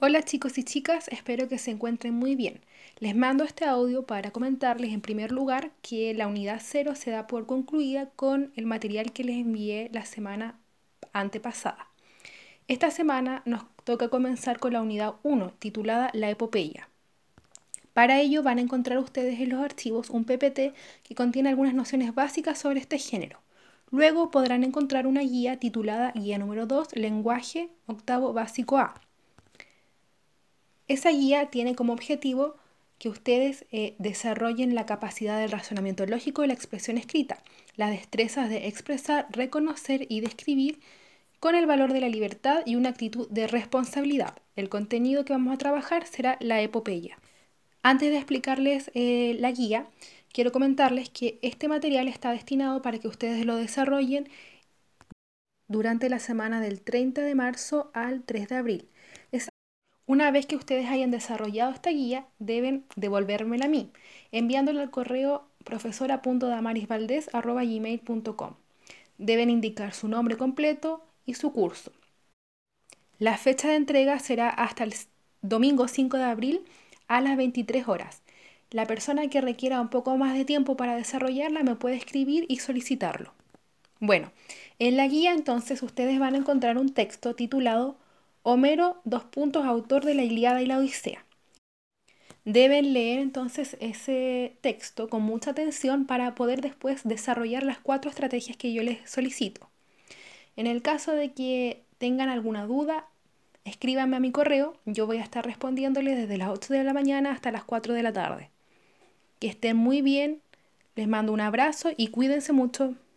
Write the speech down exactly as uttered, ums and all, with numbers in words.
Hola chicos y chicas, espero que se encuentren muy bien. Les mando este audio para comentarles en primer lugar que la unidad cero se da por concluida con el material que les envié la semana antepasada. Esta semana nos toca comenzar con la unidad uno, titulada La epopeya. Para ello van a encontrar ustedes en los archivos un P P T que contiene algunas nociones básicas sobre este género. Luego podrán encontrar una guía titulada Guía número dos, Lenguaje Octavo Básico A. Esa guía tiene como objetivo que ustedes eh, desarrollen la capacidad del razonamiento lógico y la expresión escrita, las destrezas de expresar, reconocer y describir con el valor de la libertad y una actitud de responsabilidad. El contenido que vamos a trabajar será la epopeya. Antes de explicarles eh, la guía, quiero comentarles que este material está destinado para que ustedes lo desarrollen durante la semana del treinta de marzo al tres de abril. Una vez que ustedes hayan desarrollado esta guía, deben devolvérmela a mí, enviándola al correo profesora punto damaris valdez arroba gmail punto com. Deben indicar su nombre completo y su curso. La fecha de entrega será hasta el domingo cinco de abril a las veintitrés horas. La persona que requiera un poco más de tiempo para desarrollarla me puede escribir y solicitarlo. Bueno, en la guía entonces ustedes van a encontrar un texto titulado Homero, dos puntos, autor de la Ilíada y la Odisea. Deben leer entonces ese texto con mucha atención para poder después desarrollar las cuatro estrategias que yo les solicito. En el caso de que tengan alguna duda, escríbanme a mi correo, yo voy a estar respondiéndoles desde las ocho de la mañana hasta las cuatro de la tarde. Que estén muy bien, les mando un abrazo y cuídense mucho.